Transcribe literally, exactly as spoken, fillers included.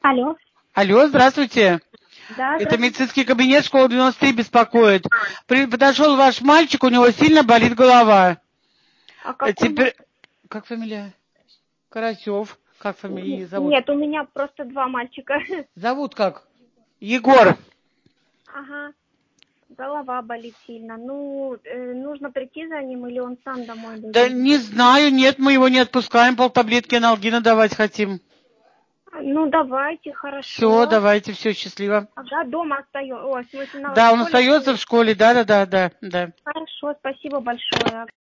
Алло. Алло, здравствуйте. Да, Это медицинский кабинет школы девяносто три беспокоит. При, подошел ваш мальчик, у него сильно болит голова. А какой Теперь... Как фамилия? Карасев. Как фамилия зовут? Нет, у меня просто два мальчика. Зовут как? Егор. Ага. Голова болит сильно. Ну, э, нужно прийти за ним или он сам домой дойдет? Да не знаю, нет, мы его не отпускаем, полтаблетки аналгина давать хотим. Ну, давайте, хорошо. Все, давайте, все, счастливо. Ага, дома остается. О, в смысле, на Да, он школе остается в школе, да, да, да, да, да. Хорошо, спасибо большое.